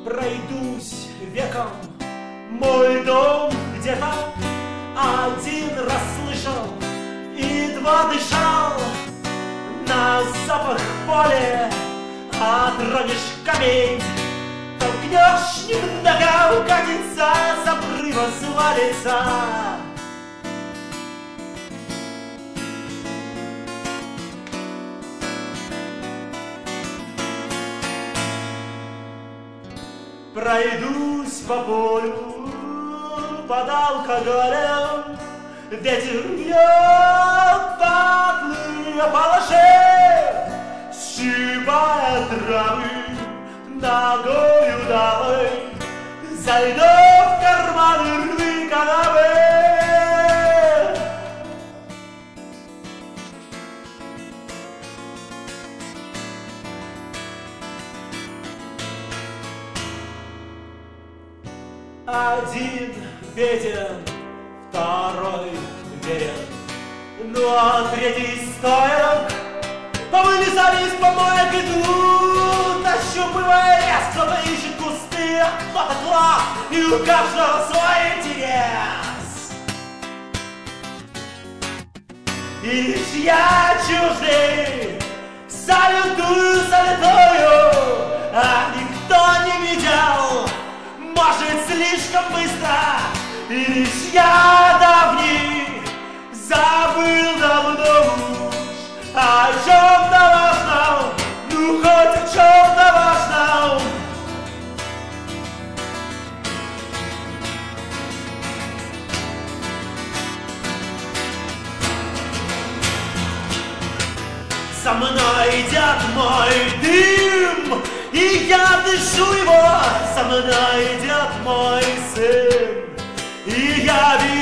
пройдусь веком, мой дом где-то один раз слышал и два дышал. На запах поле отронишь камень, толкнешь немного, укатится, с обрыва свалится. Пройдусь по полю под алкоголем, ветер бьет патлы по ложе, сшибая травы ногою дамы, зайду в карманы рвы канавы. Один беден, второй верен, ну а третий стоек. Повылезали из помоек, идут, ощупывая лес. Кто-то ищет кусты, а кто-то клад, и у каждого свой интерес. И лишь я чуждый салютую салютую, а никто не видел, может, слишком быстро. И лишь я давний забыл давно уж о чем-то важном, ну хоть о чем-то важном. За мной идет мой дым, и я дышу его. За мной идет мой сын, и я вижу